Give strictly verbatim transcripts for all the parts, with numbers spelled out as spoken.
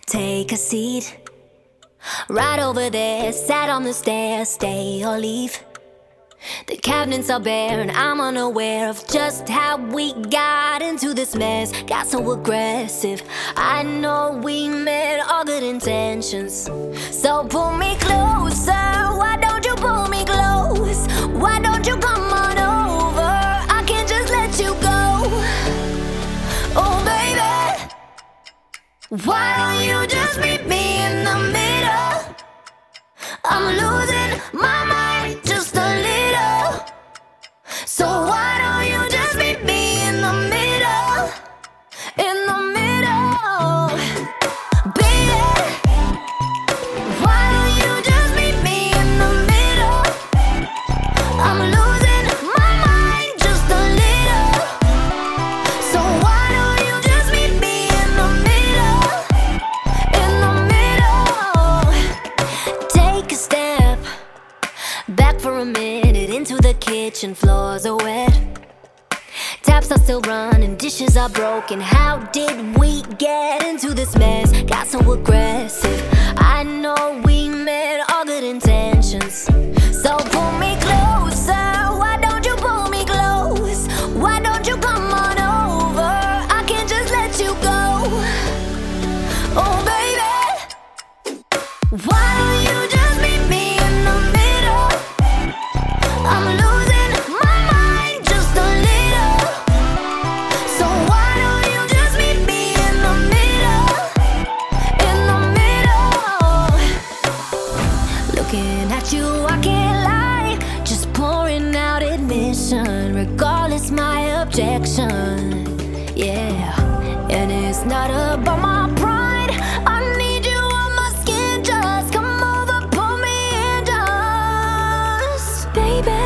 Take a seat right over there, sat on the stairs, stay or leave. The cabinets are bare and I'm unaware of just how we got into this mess. Got so aggressive. I know we meant all good intentions. So pull me closer. Why don't you pull me close? Why don't you come on over? I can't just let you go. Oh baby, why don't you just meet me in the middle? I'm losing my mind just a little. So why don't you just meet me in the middle? In the middle, baby. Why don't you just meet me in the middle? I'm losing my mind just a little. So why don't you just meet me in the middle? In the middle. Take a step back for a minute into the kitchen. Floors are wet, taps are still running, dishes are broken. How did we get into this mess? Got so aggressive. I know we meant all good intentions. So pull me closer. Why don't you pull me close? Why don't you come on over? I can't just let you go. Oh baby, why don't you just meet me in the middle? I'm losing my mind just a little. So why don't you just meet me in the middle? In the middle. Looking at you, I can't lie. Just pouring out admission, regardless my objection. Yeah, and it's not about my pride. I need you on my skin. Just come over, pull me in, just baby.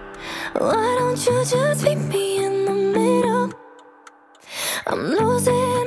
Why don't you just meet me in the middle? I'm losing